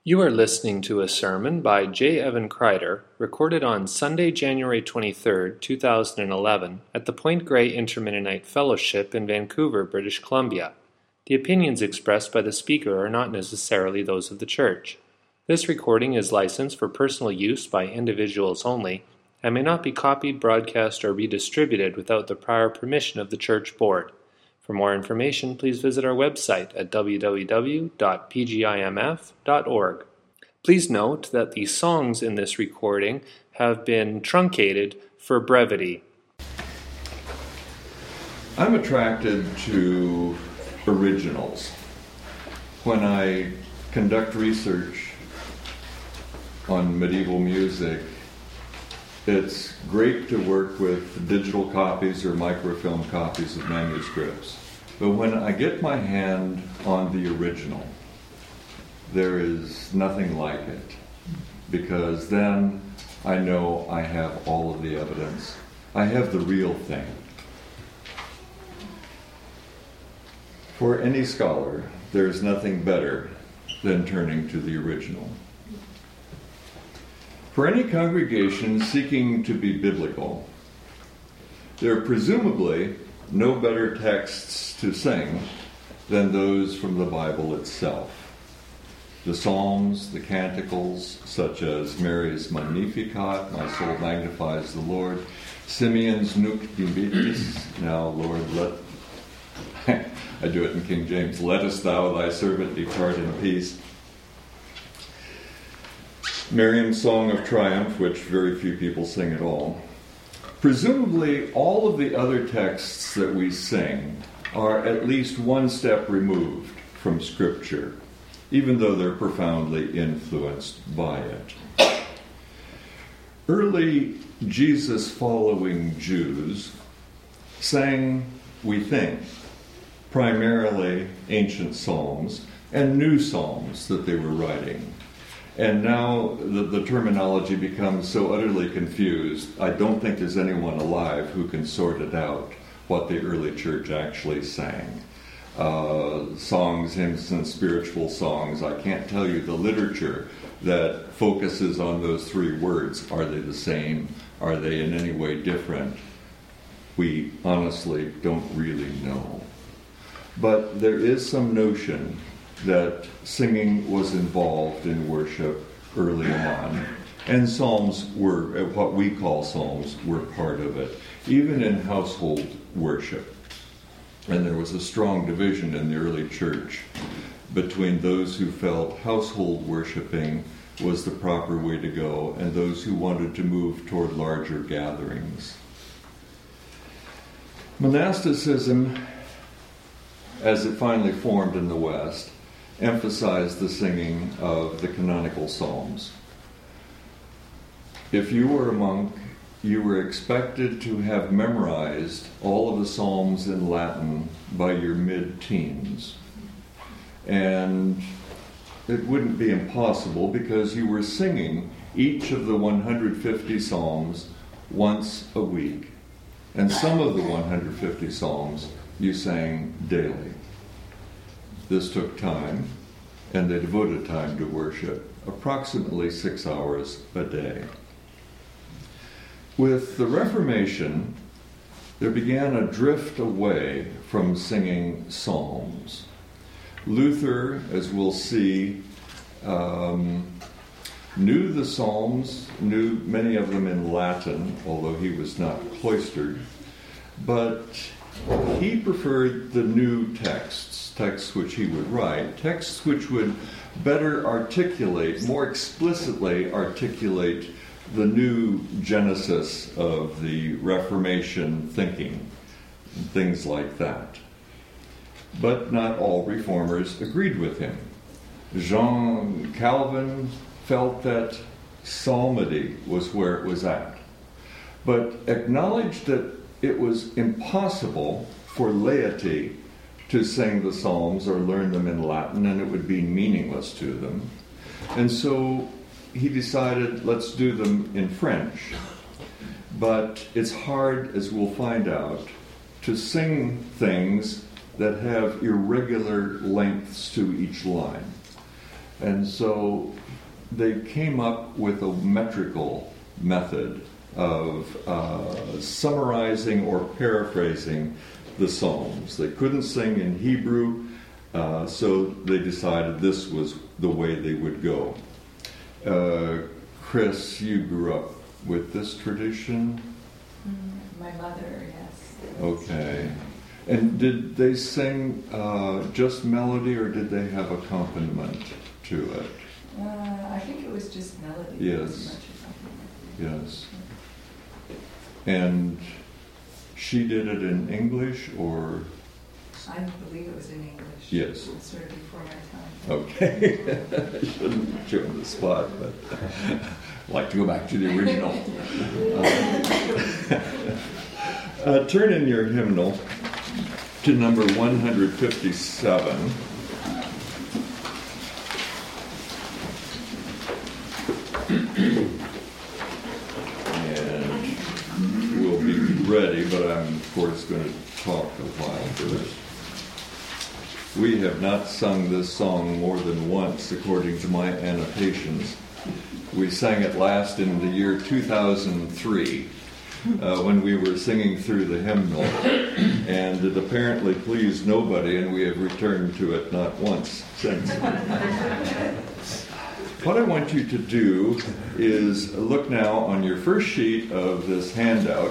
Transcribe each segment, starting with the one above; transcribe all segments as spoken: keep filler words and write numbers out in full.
You are listening to a sermon by J. Evan Kreider, recorded on Sunday, January twenty-third, two thousand eleven, at the Point Grey Intermennonite Fellowship in Vancouver, British Columbia. The opinions expressed by the speaker are not necessarily those of the church. This recording is licensed for personal use by individuals only, and may not be copied, broadcast, or redistributed without the prior permission of the church board. For more information, please visit our website at w w w dot p g i m f dot org. Please note that the songs in this recording have been truncated for brevity. I'm attracted to originals. When I conduct research on medieval music, it's great to work with digital copies or microfilm copies of manuscripts. But when I get my hand on the original, there is nothing like it, because then I know I have all of the evidence. I have the real thing. For any scholar, there's nothing better than turning to the original. For any congregation seeking to be biblical, there are presumably no better texts to sing than those from the Bible itself. The Psalms, the Canticles, such as Mary's Magnificat, My Soul Magnifies the Lord, Simeon's Nunc Dimittis, Now Lord, let, I do it in King James, Lettest thou thy servant depart in peace. Miriam's Song of Triumph, which very few people sing at all. Presumably, all of the other texts that we sing are at least one step removed from Scripture, even though they're profoundly influenced by it. Early Jesus-following Jews sang, we think, primarily ancient psalms and new psalms that they were writing. And now the, the terminology becomes so utterly confused, I don't think there's anyone alive who can sort it out, what the early church actually sang. Uh, songs, hymns, and spiritual songs, I can't tell you the literature that focuses on those three words. Are they the same? Are they in any way different? We honestly don't really know. But there is some notion that singing was involved in worship early on, and psalms were, what we call psalms, were part of it, even in household worship. And there was a strong division in the early church between those who felt household worshiping was the proper way to go and those who wanted to move toward larger gatherings. Monasticism, as it finally formed in the West, emphasized the singing of the canonical psalms. If you were a monk, you were expected to have memorized all of the psalms in Latin by your mid-teens. And it wouldn't be impossible because you were singing each of the one hundred fifty psalms once a week. And some of the one hundred fifty psalms you sang daily. This took time, and they devoted time to worship, approximately six hours a day. With the Reformation, there began a drift away from singing psalms. Luther, as we'll see, um, knew the psalms, knew many of them in Latin, although he was not cloistered, but he preferred the new texts, texts which he would write, texts which would better articulate, more explicitly articulate the new genesis of the Reformation thinking, and things like that. But not all reformers agreed with him. Jean Calvin felt that psalmody was where it was at, but acknowledged that it was impossible for laity to sing the psalms or learn them in Latin, and it would be meaningless to them. And so he decided, let's do them in French. But it's hard, as we'll find out, to sing things that have irregular lengths to each line. And so they came up with a metrical method of uh, summarizing or paraphrasing the Psalms. They couldn't sing in Hebrew, uh, so they decided this was the way they would go. Uh, Chris, you grew up with this tradition? Mm, my mother, yes. Okay. And did they sing uh, just melody, or did they have accompaniment to it? Uh, I think it was just melody. Yes. Yes. And she did it in English, or? I believe it was in English. Yes. It was sort of before my time. Okay. I shouldn't put you on the spot, but I'd like to go back to the original. uh, uh, turn in your hymnal to number one fifty-seven. And we'll be ready, but I'm, of course, going to talk a while first. We have not sung this song more than once, according to my annotations. We sang it last in the year two thousand three, uh, when we were singing through the hymnal, and it apparently pleased nobody, and we have returned to it not once since. What I want you to do is look now on your first sheet of this handout,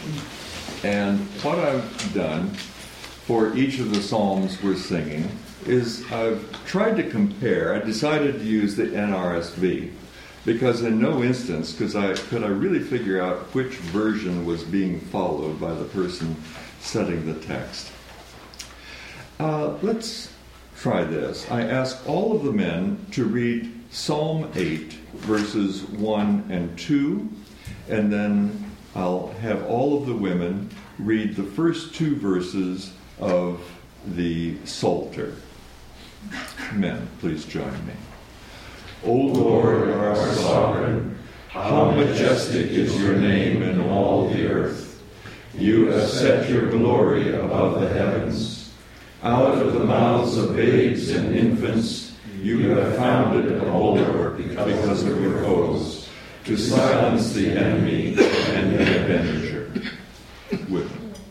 and what I've done for each of the psalms we're singing is I've tried to compare. I decided to use the N R S V because in no instance could I, could I really figure out which version was being followed by the person setting the text. Uh, let's try this. I ask all of the men to read Psalm eight, verses one and two, and then I'll have all of the women read the first two verses of the Psalter. Men, please join me. O Lord, our sovereign, how majestic is your name in all the earth. You have set your glory above the heavens. Out of the mouths of babes and infants, you have founded a bulwark because of your foes, to silence the enemy and the avenger. With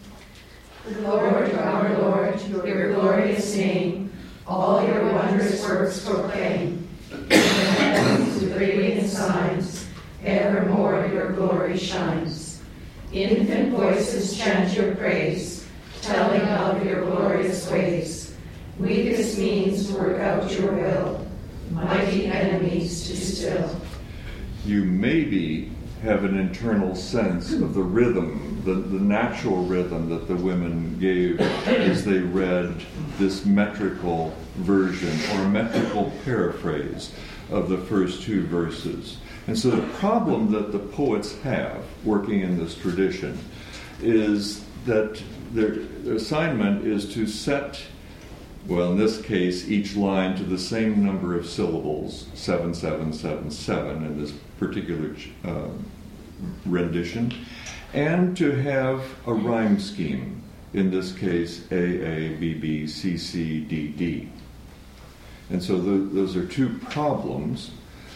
Lord, our Lord, your glorious name, all your wondrous works proclaim. In the heavens with radiant signs, evermore your glory shines. Infant voices chant your praise, telling of your glorious ways. Weakest means work out your will, mighty enemies to still. You maybe have an internal sense of the rhythm, the, the natural rhythm that the women gave as they read this metrical version or metrical paraphrase of the first two verses. And so the problem that the poets have working in this tradition is that their, their assignment is to set, well, in this case, each line to the same number of syllables, seven, seven, seven, seven, in this particular uh, rendition, and to have a rhyme scheme, in this case, A, A, B, B, C, C, D, D. And so the, those are two problems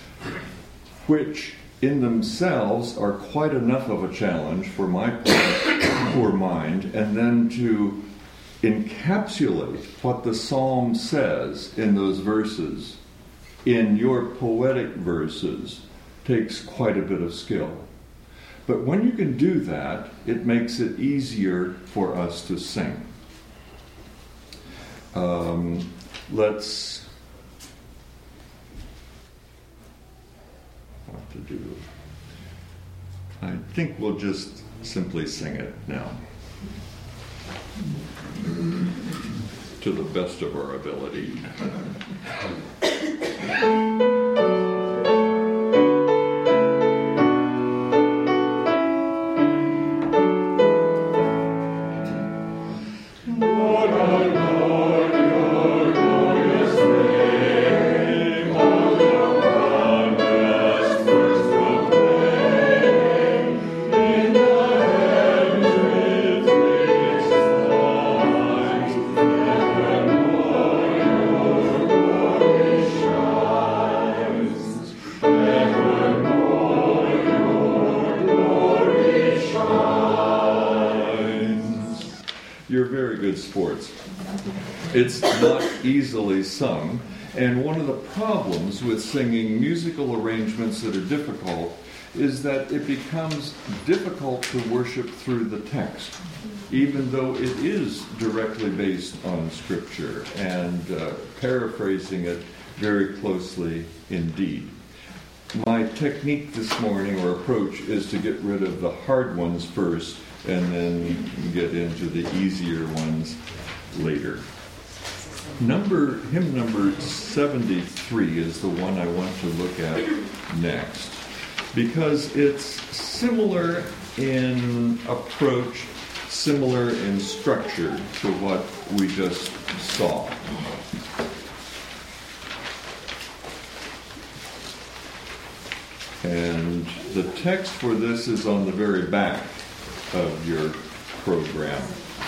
which in themselves are quite enough of a challenge for my poor mind, and then to encapsulate what the psalm says in those verses in your poetic verses takes quite a bit of skill. But when you can do that, it makes it easier for us to sing. Um, let's what to do. I think we'll just simply sing it now, to the best of our ability. Glory good sports. It's not easily sung, and one of the problems with singing musical arrangements that are difficult is that it becomes difficult to worship through the text, even though it is directly based on Scripture and uh, paraphrasing it very closely indeed. My technique this morning, or approach, is to get rid of the hard ones first and then get into the easier ones later. Number hymn number seventy-three is the one I want to look at next, because it's similar in approach, similar in structure to what we just saw. And the text for this is on the very back of your program.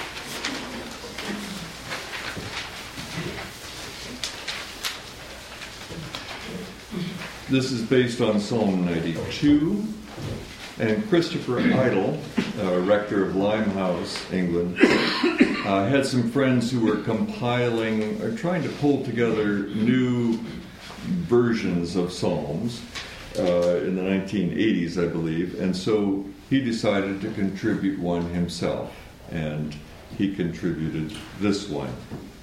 This is based on Psalm ninety-two, and Christopher Idle, uh, rector of Limehouse, England, uh, had some friends who were compiling or trying to pull together new versions of Psalms uh, in the nineteen eighties, I believe, and so he decided to contribute one himself, and he contributed this one.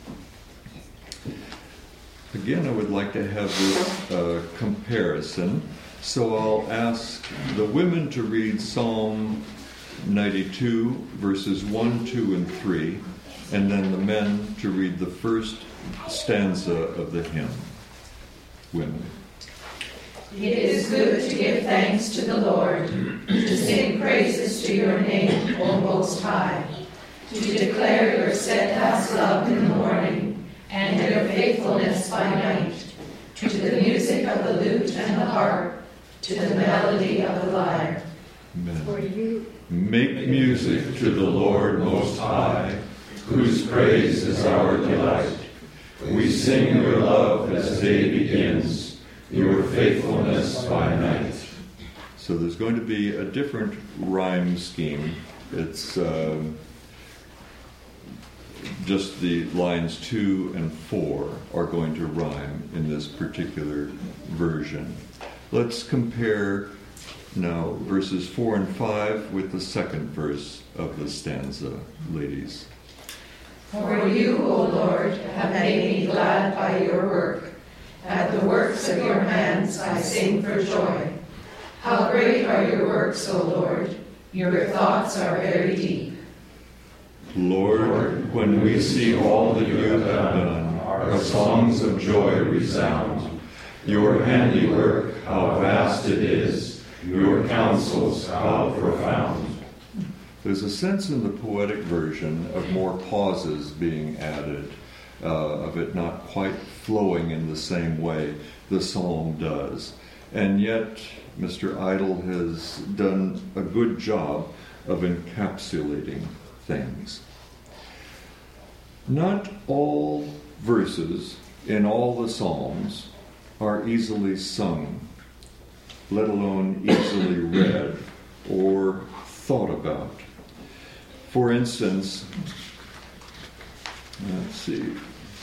Again, I would like to have this uh, comparison, so I'll ask the women to read Psalm ninety-two, verses one, two, and three, and then the men to read the first stanza of the hymn. Women. It is good to give thanks to the Lord, to sing praises to your name, O Most High, to declare your steadfast love in the morning, and your faithfulness by night, to the music of the lute and the harp, to the melody of the lyre. Amen. For you Make music to the Lord Most High, whose praise is our delight. We sing your love as day begins, your faithfulness by night. So there's going to be a different rhyme scheme. It's uh, just the lines two and four are going to rhyme in this particular version. Let's compare now verses four and five with the second verse of the stanza, ladies. For you, O Lord, have made me glad by your work. At the works of your hands I sing for joy. How great are your works, O Lord! Your thoughts are very deep. Lord, when we see all that you have done, our songs of joy resound. Your handiwork, how vast it is, your counsels, how profound. There's a sense in the poetic version of more pauses being added, uh, of it not quite flowing in the same way the psalm does. And yet, Mister Idle has done a good job of encapsulating things. Not all verses in all the Psalms are easily sung, let alone easily read or thought about. For instance, let's see,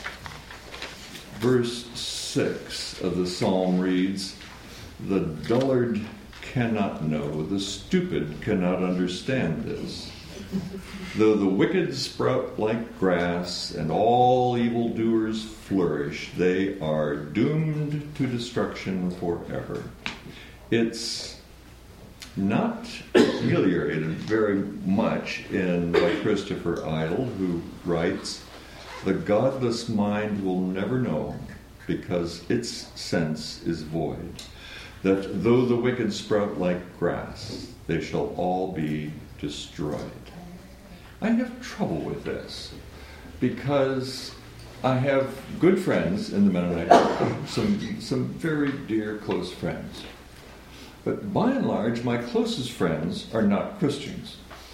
verse six of the psalm reads, "The dullard cannot know, the stupid cannot understand this. Though the wicked sprout like grass and all evildoers flourish, they are doomed to destruction forever." It's not ameliorated very much in by Christopher Idle, who writes, "The godless mind will never know, because its sense is void, that though the wicked sprout like grass, they shall all be destroyed." I have trouble with this, because I have good friends in the Mennonite Church, some, some very dear close friends. But by and large, my closest friends are not Christians.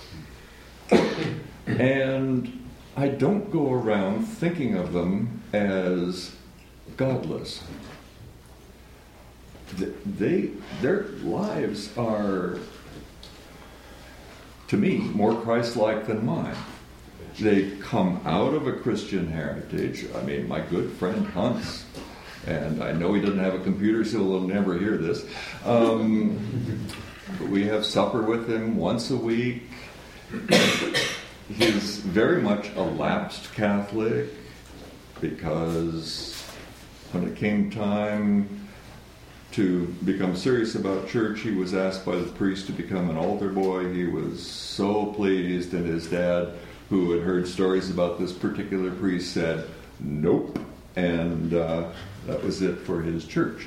And I don't go around thinking of them as godless. They, their lives are, to me, more Christ-like than mine. They come out of a Christian heritage. I mean, my good friend Hans, and I know he doesn't have a computer, so he'll never hear this. Um, but we have supper with him once a week. He's very much a lapsed Catholic, because when it came time to become serious about church, he was asked by the priest to become an altar boy. He was so pleased, and his dad, who had heard stories about this particular priest, said, nope, and uh, that was it for his church.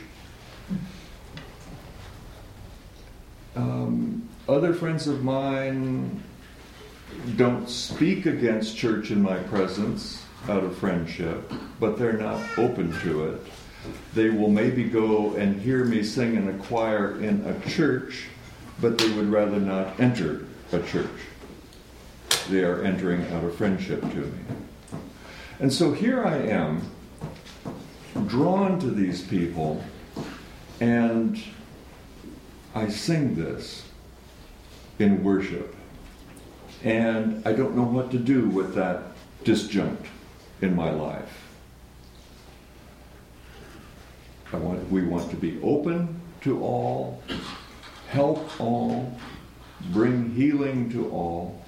Um, other friends of mine don't speak against church in my presence out of friendship, but they're not open to it. They will maybe go and hear me sing in a choir in a church, but they would rather not enter a church. They are entering out of friendship to me. And so here I am, drawn to these people, and I sing this in worship. And I don't know what to do with that disjunct in my life. I want, we want to be open to all, help all, bring healing to all.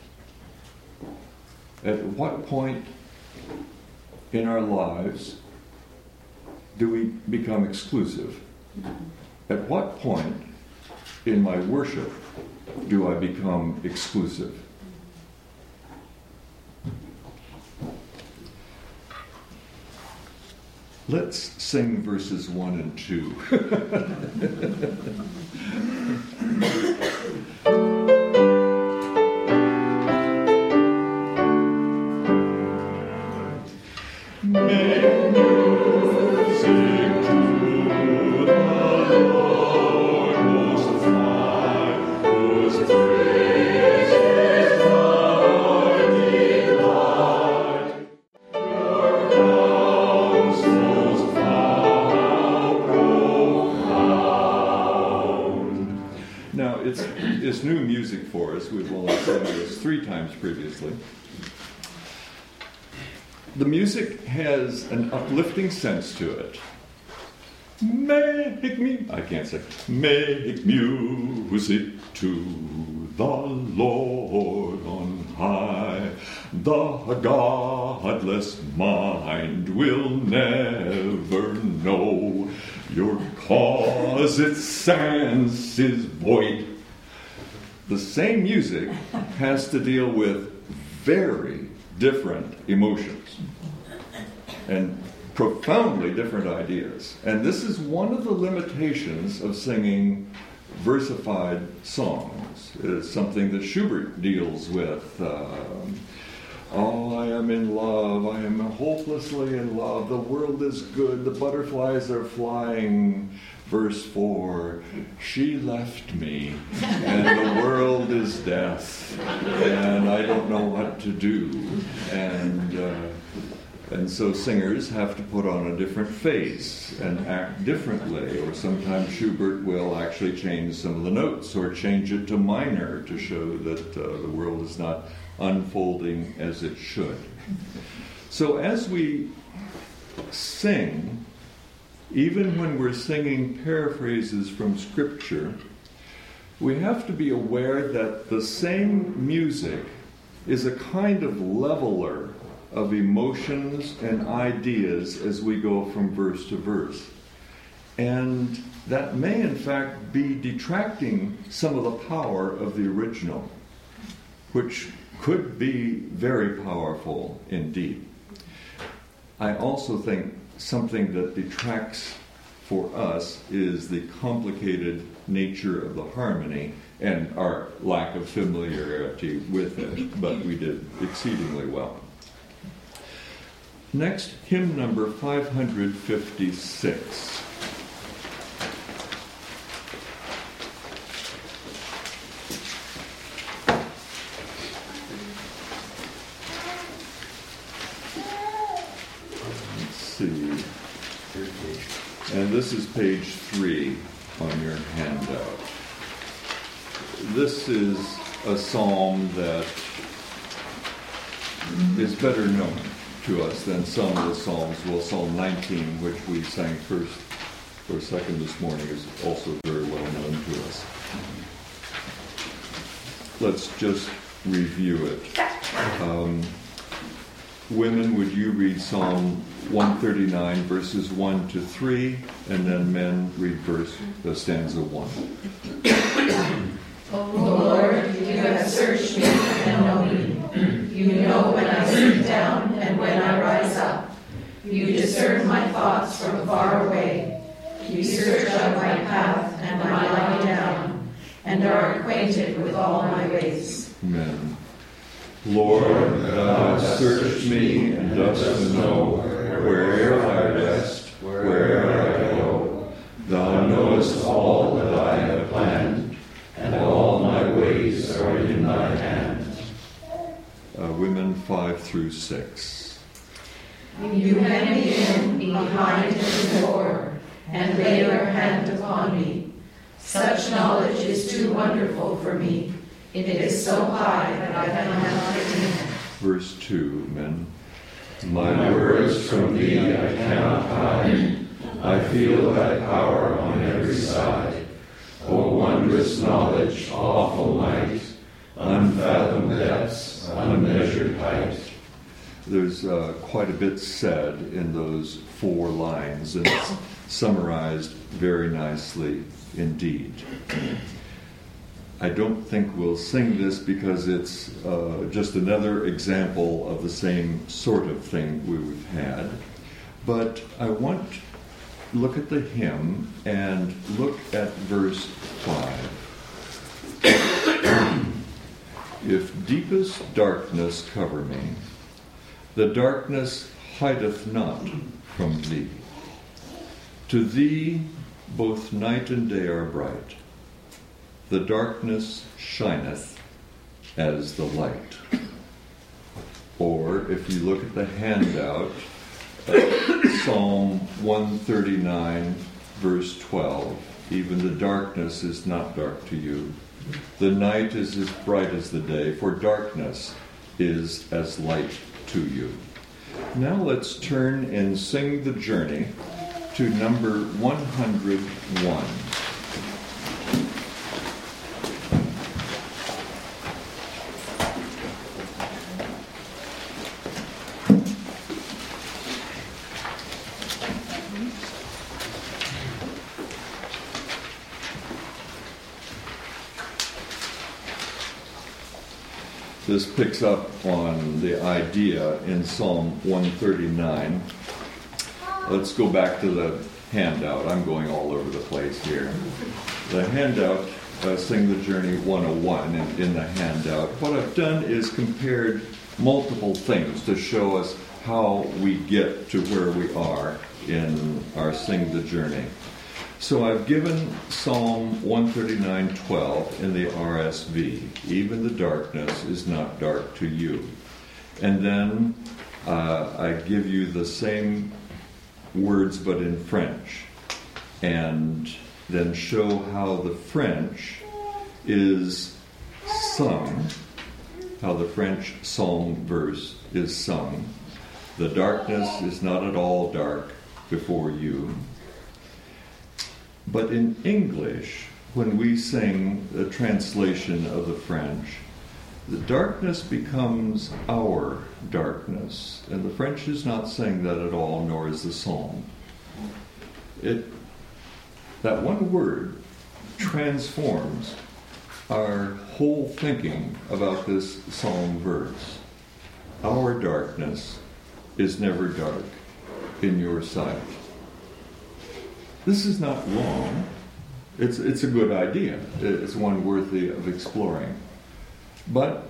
At what point in our lives do we become exclusive? At what point in my worship do I become exclusive? Let's sing verses one and two. It's new music for us. We've only sung this three times previously. The music has an uplifting sense to it. Make me, I can't say, make music to the Lord on high. The godless mind will never know your cause, its sense is void. The same music has to deal with very different emotions and profoundly different ideas. And this is one of the limitations of singing versified songs. It's something that Schubert deals with. Um, oh, I am in love. I am hopelessly in love. The world is good. The butterflies are flying. Verse four, she left me, and the world is death, and I don't know what to do. And uh, and so singers have to put on a different face and act differently, or sometimes Schubert will actually change some of the notes or change it to minor to show that uh, the world is not unfolding as it should. So as we sing, even when we're singing paraphrases from Scripture, we have to be aware that the same music is a kind of leveler of emotions and ideas as we go from verse to verse. And that may in fact be detracting some of the power of the original, which could be very powerful indeed. I also think something that detracts for us is the complicated nature of the harmony and our lack of familiarity with it, but we did exceedingly well. Next, hymn number five hundred fifty-six. And this is page three on your handout. This is a psalm that is better known to us than some of the Psalms. Well, Psalm nineteen, which we sang first or second this morning, is also very well known to us. Let's just review it. Um, women, would you read Psalm one thirty-nine, verses one to three, and then men read verse the stanza one. O Lord, you have searched me and know me. You know when I sit down and when I rise up. You discern my thoughts from far away. You search out my path and my lying down, and are acquainted with all my ways. Amen. Lord, thou hast searched me and dost know where'er I rest, where'er I go. Thou knowest all that I have planned, and all my ways are in thy hand. Uh, women five through six. You hem me in behind and before, and lay your hand upon me. Such knowledge is too wonderful for me. It is so high that I cannot attain it. Verse two, men. My words from thee I cannot hide. I feel thy power on every side. O wondrous knowledge, awful might, unfathomed depths, unmeasured height. There's uh, quite a bit said in those four lines, and it's summarized very nicely indeed. I don't think we'll sing this because it's uh, just another example of the same sort of thing we've had. But I want to look at the hymn and look at verse five. If deepest darkness cover me, the darkness hideth not from thee. To thee both night and day are bright. The darkness shineth as the light. Or, if you look at the handout, uh, Psalm one thirty-nine, verse twelve, even the darkness is not dark to you. The night is as bright as the day, for darkness is as light to you. Now let's turn and sing the journey to number one hundred one. This picks up on the idea in Psalm one thirty-nine. Let's go back to the handout. I'm going all over the place here. The handout, uh, Sing the Journey one oh one in, in the handout. What I've done is compared multiple things to show us how we get to where we are in our Sing the Journey. So I've given Psalm one thirty-nine twelve in the R S V. Even the darkness is not dark to you. And then uh, I give you the same words but in French. And then show how the French is sung, how the French psalm verse is sung. The darkness is not at all dark before you. But in English, when we sing the translation of the French, the darkness becomes our darkness. And the French is not saying that at all, nor is the psalm. It, that one word transforms our whole thinking about this psalm verse. Our darkness is never dark in your sight. This is not wrong. It's it's a good idea. It's one worthy of exploring. But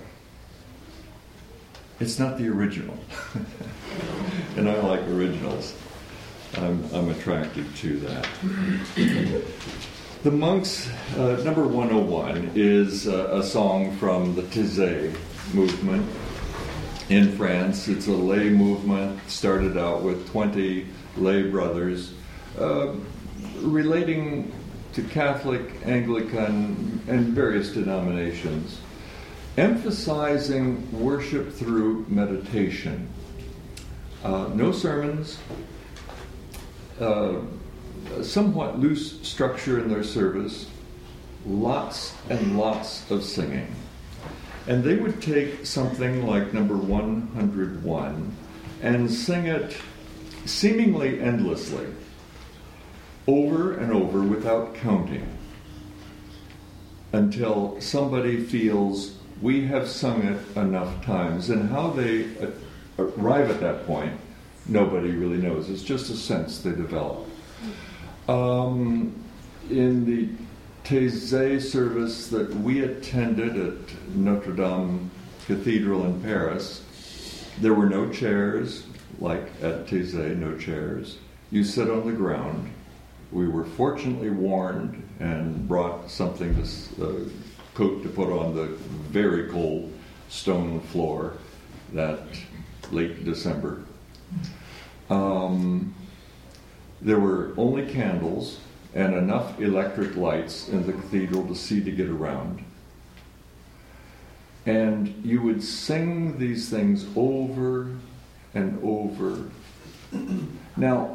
it's not the original. And I like originals. I'm, I'm attracted to that. The Monks, uh, number one oh one, is uh, a song from the Taizé movement in France. It's a lay movement, started out with twenty lay brothers, uh, relating to Catholic, Anglican, and various denominations. emphasizing worship through meditation. Uh, no sermons, uh, somewhat loose structure in their service, lots and lots of singing. And they would take something like number one hundred one and sing it seemingly endlessly, over and over without counting, until somebody feels we have sung it enough times. And how they arrive at that point, nobody really knows. It's just a sense they develop. Um, in the Taizé service that we attended at Notre Dame Cathedral in Paris, there were no chairs, like at Taizé, no chairs. You sit on the ground. We were fortunately warned and brought something, to uh, coat to put on the very cold stone floor that late December. Um, there were only candles and enough electric lights in the cathedral to see to get around. And you would sing these things over and over. Now,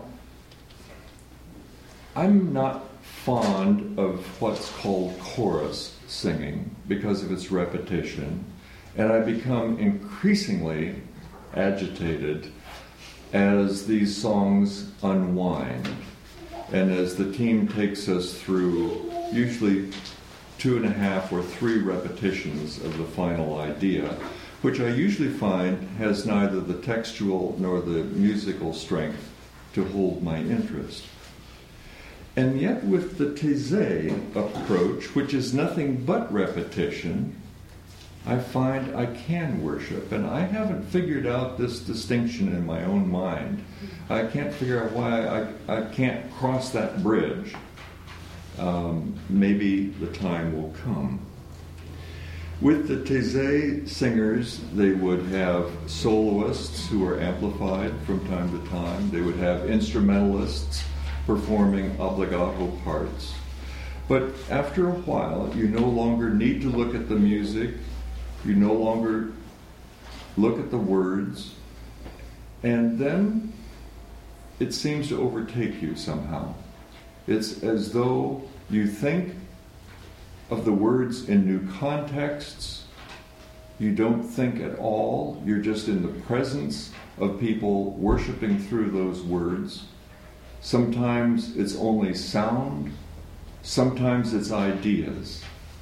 I'm not fond of what's called chorus singing because of its repetition, and I become increasingly agitated as these songs unwind and as the team takes us through usually two and a half or three repetitions of the final idea, which I usually find has neither the textual nor the musical strength to hold my interest. And yet with the Taizé approach, which is nothing but repetition, I find I can worship. And I haven't figured out this distinction in my own mind. I can't figure out why I, I can't cross that bridge. Um, maybe the time will come. With the Taizé singers, they would have soloists who are amplified from time to time. They would have instrumentalists performing obligato parts. But after a while, you no longer need to look at the music. You no longer look at the words. And then it seems to overtake you somehow. It's as though you think of the words in new contexts. You don't think at all. You're just in the presence of people worshiping through those words. Sometimes it's only sound. Sometimes it's ideas.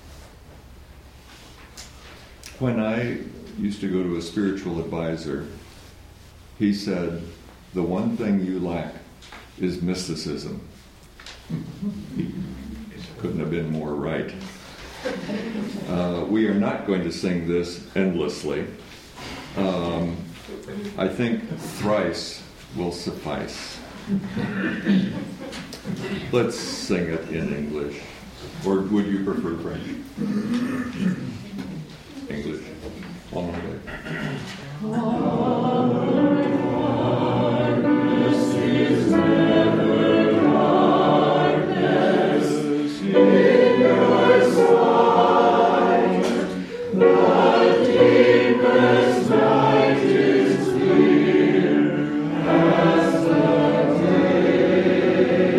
When I used to go to a spiritual advisor, he said, the one thing you lack is mysticism. Couldn't have been more right. Uh, we are not going to sing this endlessly. Um, I think thrice will suffice. Let's sing it in English. Or would you prefer French? English. On my way. Darkness is never darkness in your sight. The deepest night is clear as the day.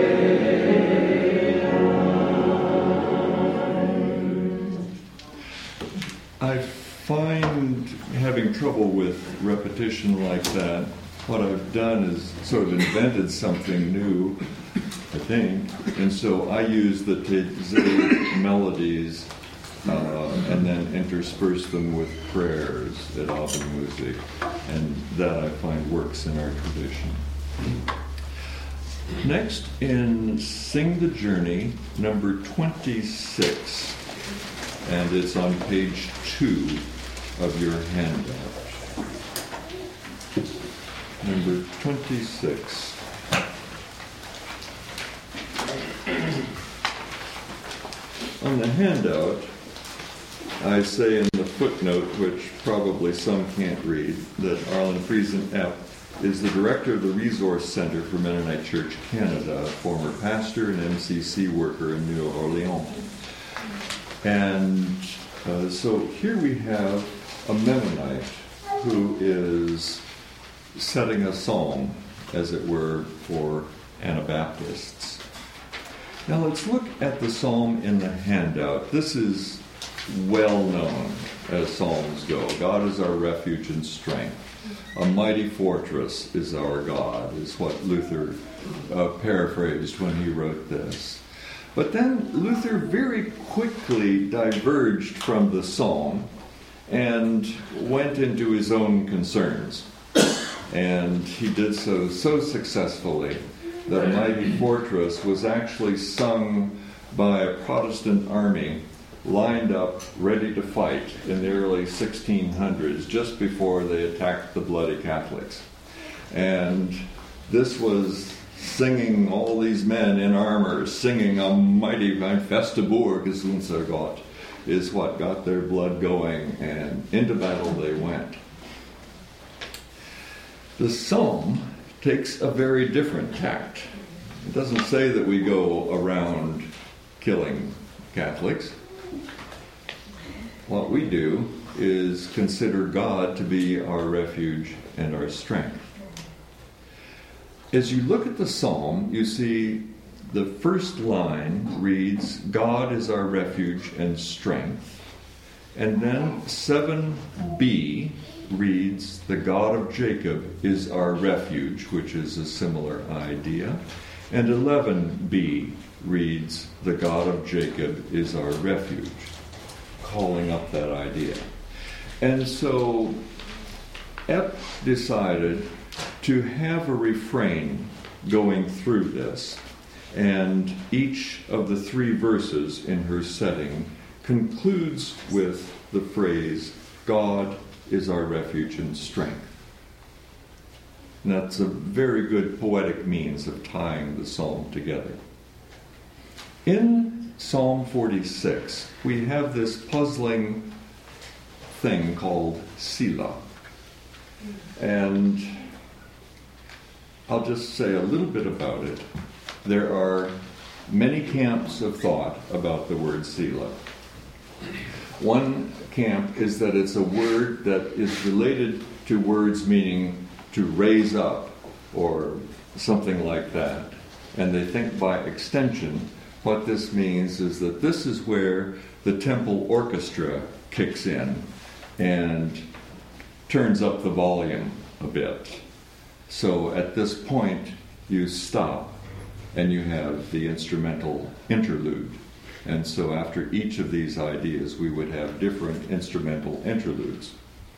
I find having trouble with repetition like that. What I've done is sort of invented something new, I think, and so I use the Taizé melodies uh, and then intersperse them with prayers at Abendmusik, and that I find works in our tradition. Next, in Sing the Journey, number twenty-six, and it's on page two of your handout. Number twenty-six. On the handout, I say in the footnote, which probably some can't read, that Arlen Friesen-Epp is the director of the Resource Center for Mennonite Church Canada, a former pastor and M C C worker in New Orleans. And Uh, so here we have a Mennonite who is setting a psalm, as it were, for Anabaptists. Now let's look at the psalm in the handout. This is well known as psalms go. God is our refuge and strength. A mighty fortress is our God, is what Luther uh, paraphrased when he wrote this. But then Luther very quickly diverged from the psalm and went into his own concerns. And he did so so successfully that Mighty Fortress was actually sung by a Protestant army lined up, ready to fight in the early sixteen hundreds, just before they attacked the bloody Catholics. And this was singing, all these men in armor, singing a mighty Festaburg is unser Gott, is what got their blood going, and into battle they went. The psalm takes a very different tact. It doesn't say that we go around killing Catholics. What we do is consider God to be our refuge and our strength. As you look at the psalm, you see the first line reads, God is our refuge and strength. And then seven b reads, the God of Jacob is our refuge, which is a similar idea. And eleven b reads, the God of Jacob is our refuge, calling up that idea. And so Epp decided to have a refrain going through this, and each of the three verses in her setting concludes with the phrase, God is our refuge and strength. And that's a very good poetic means of tying the psalm together. In Psalm forty-six, we have this puzzling thing called Selah. And I'll just say a little bit about it. There are many camps of thought about the word Selah. One camp is that it's a word that is related to words meaning to raise up or something like that. And they think by extension what this means is that this is where the temple orchestra kicks in and turns up the volume a bit. So at this point, you stop and you have the instrumental interlude. And so after each of these ideas, we would have different instrumental interludes.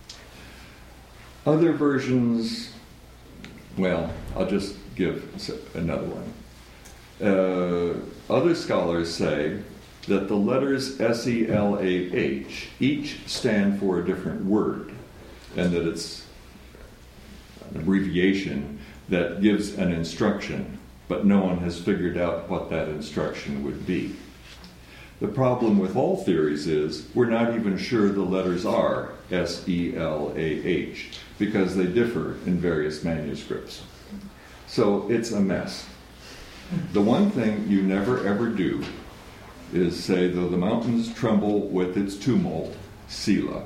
Other versions, well, I'll just give another one. Uh, other scholars say that the letters S E L A H each stand for a different word, and that it's an abbreviation that gives an instruction, but no one has figured out what that instruction would be. The problem with all theories is we're not even sure the letters are S E L A H because they differ in various manuscripts. So it's a mess. The one thing you never ever do is say, though the mountains tremble with its tumult, Selah.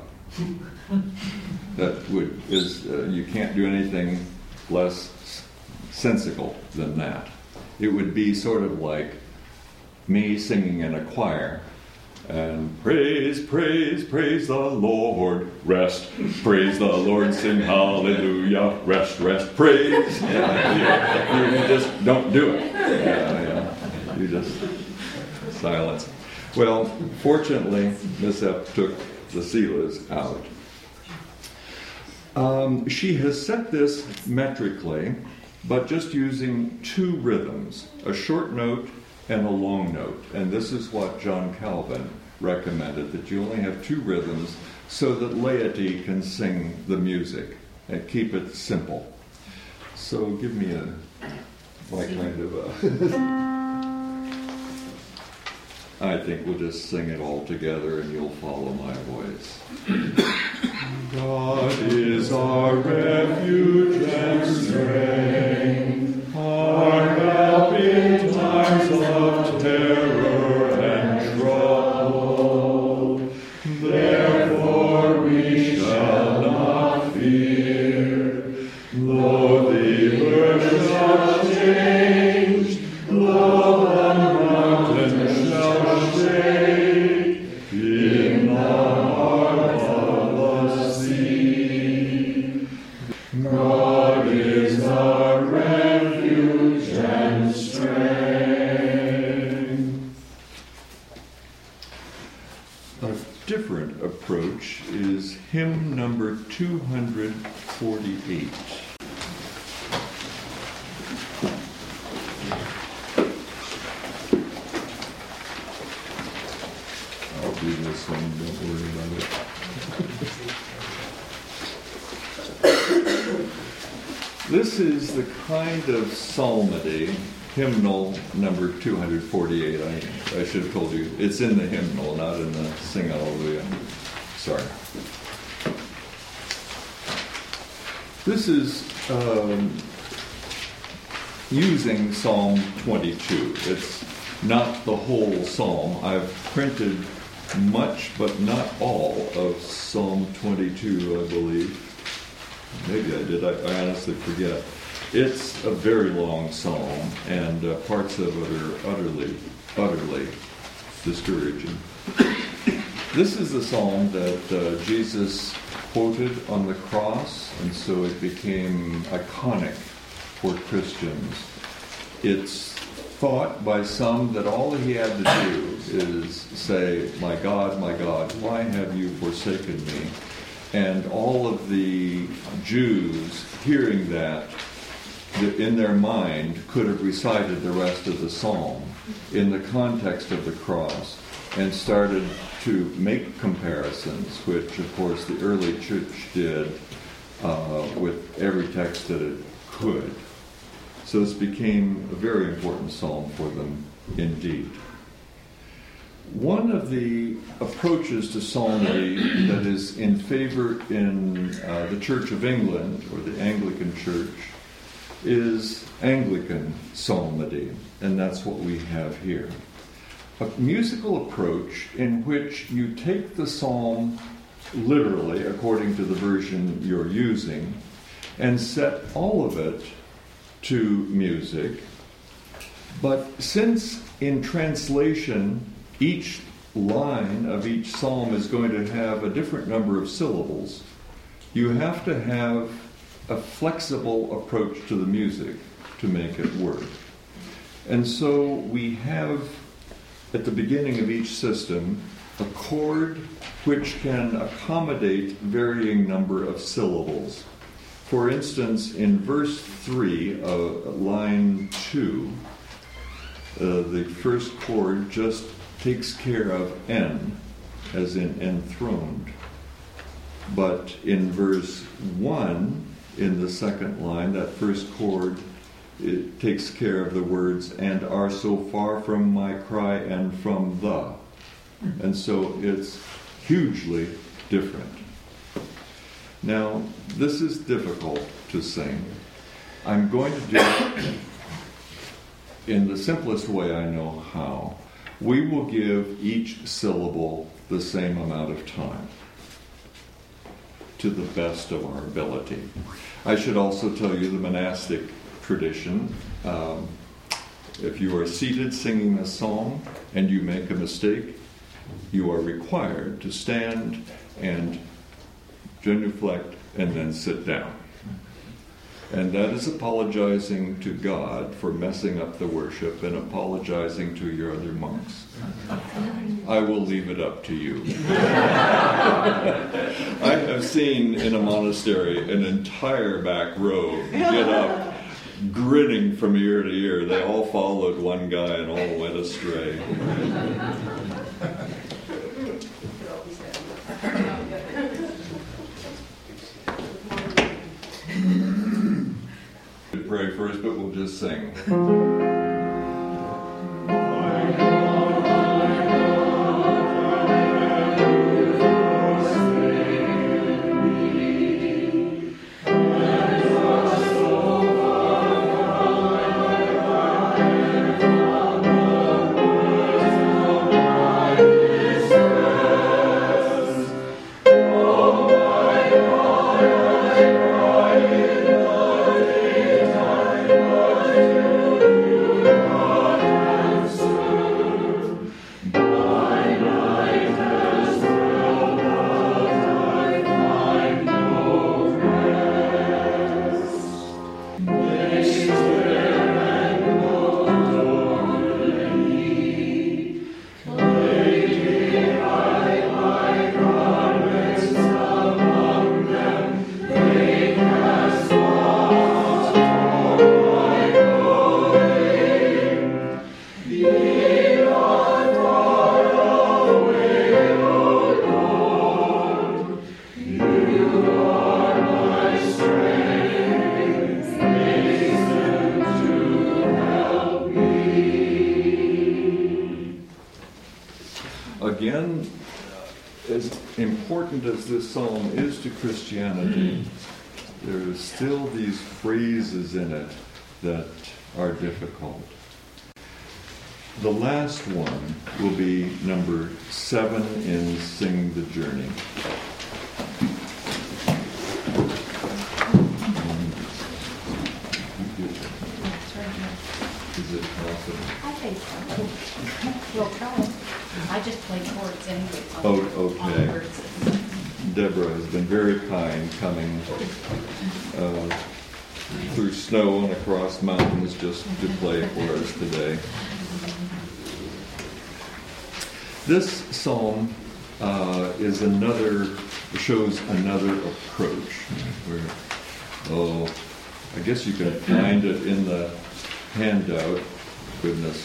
That would is uh, you can't do anything less sensical than that. It would be sort of like me singing in a choir, and praise, praise, praise the Lord, rest, praise the Lord, sing hallelujah, rest, rest, praise. Yeah, yeah. You, you just don't do it. Yeah, yeah. You just silence. Well, fortunately, Miss Epp took the Selahs out. Um, she has set this metrically, but just using two rhythms, a short note and a long note. And this is what John Calvin recommended, that you only have two rhythms so that laity can sing the music and keep it simple. So give me a, like kind of a... I think we'll just sing it all together and you'll follow my voice. God is our refuge and strength, our help in times of terror and trouble. approach is hymn number two hundred forty-eight. I'll do this one, don't worry about it. This is the kind of psalmody, hymnal number two hundred forty-eight. I, I should have told you. It's in the hymnal, not in the Sing Hallelujah. Sorry. This is um, using Psalm twenty-two. It's not the whole psalm. I've printed much, but not all, of Psalm twenty-two, I believe. Maybe I did. I, I honestly forget. It's a very long psalm, and uh, parts of it are utterly, utterly discouraging. This is the psalm that uh, Jesus quoted on the cross, and so it became iconic for Christians. It's thought by some that all he had to do is say, "My God, my God, why have you forsaken me?" And all of the Jews hearing that in their mind could have recited the rest of the psalm in the context of the cross and started to make comparisons, which of course the early church did uh, with every text that it could. So this became a very important psalm for them indeed. One of the approaches to psalmody that is in favor in uh, the Church of England, or the Anglican Church, is Anglican psalmody, and that's what we have here. A musical approach in which you take the psalm literally, according to the version you're using, and set all of it to music. But since in translation each line of each psalm is going to have a different number of syllables, you have to have a flexible approach to the music to make it work. And so we have, at the beginning of each system, a chord which can accommodate varying number of syllables. For instance, in verse three, uh, line two, uh, the first chord just takes care of en, as in enthroned. But in verse one, in the second line, that first chord, it takes care of the words, and are so far from my cry and from the. And so it's hugely different. Now, this is difficult to sing. I'm going to do it in the simplest way I know how. We will give each syllable the same amount of time, to the best of our ability. I should also tell you the monastic tradition. Um, if you are seated singing a song and you make a mistake, you are required to stand and genuflect and then sit down. And that is apologizing to God for messing up the worship and apologizing to your other monks. I will leave it up to you. I have seen in a monastery an entire back row get up, grinning from ear to ear. They all followed one guy and all went astray. Pray first, but we'll just sing. Thank you. again, as important as this psalm is to Christianity, there's still these phrases in it that are difficult. The last one will be number seven in Sing the Journey. Is it possible? I think so. We'll try. I just play chords anyway. Oh, okay. Deborah has been very kind, coming uh, through snow and across mountains just to play for us today. This psalm uh, is another, shows another approach. Where, oh, I guess you can find it in the handout. Goodness.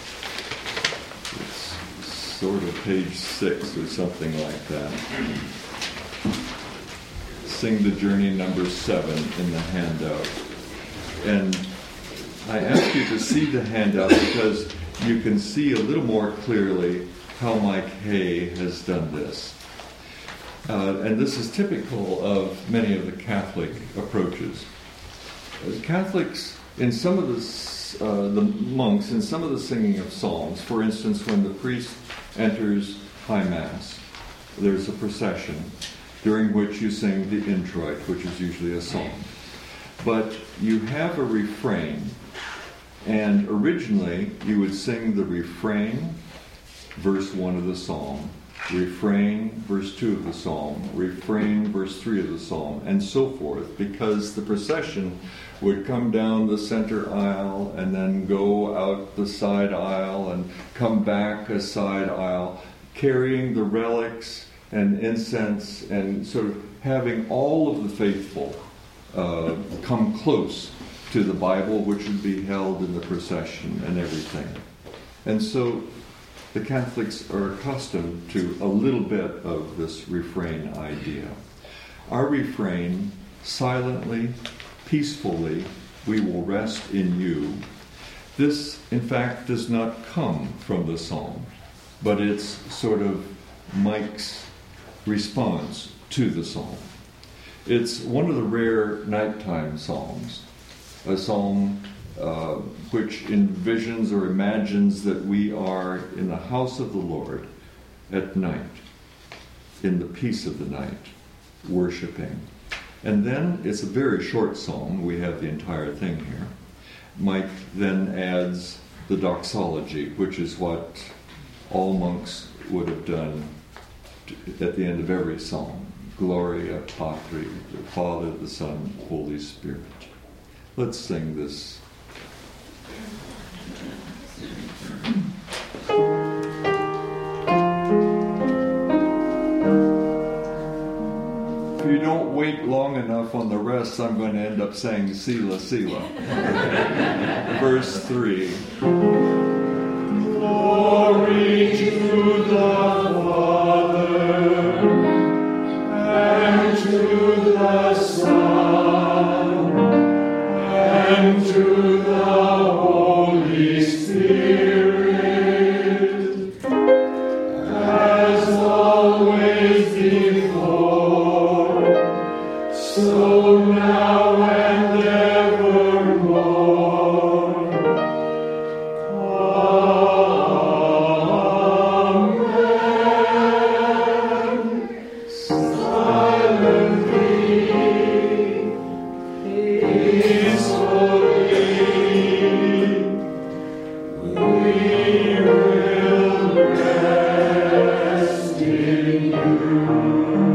It's sort of page six or something like that. Sing the Journey number seven in the handout. And I ask you to see the handout because you can see a little more clearly how Mike Hay has done this. Uh, and this is typical of many of the Catholic approaches. As Catholics, in some of the, uh, the monks, in some of the singing of psalms, for instance, when the priest enters High Mass, there's a procession during which you sing the introit, which is usually a psalm. But you have a refrain, and originally you would sing the refrain, verse one of the psalm, refrain, verse two of the psalm, refrain, verse three of the psalm, and so forth, because the procession would come down the center aisle and then go out the side aisle and come back a side aisle, carrying the relics and incense and sort of having all of the faithful uh, come close to the Bible, which would be held in the procession and everything. And so the Catholics are accustomed to a little bit of this refrain idea. Our refrain, silently, peacefully, we will rest in you. This, in fact, does not come from the psalm, but it's sort of Mike's response to the psalm. It's one of the rare nighttime psalms, a psalm uh, which envisions or imagines that we are in the house of the Lord at night, in the peace of the night, worshiping. And then it's a very short psalm. We have the entire thing here. Mike then adds the doxology, which is what all monks would have done at the end of every psalm. Gloria Patri, the Father, the Son, Holy Spirit. Let's sing this. If you don't wait long enough on the rest, I'm going to end up saying Sila, Sila. Verse three. Glory to the Father, and to the Son, and to the Holy Spirit, as always before, so now and evermore. You.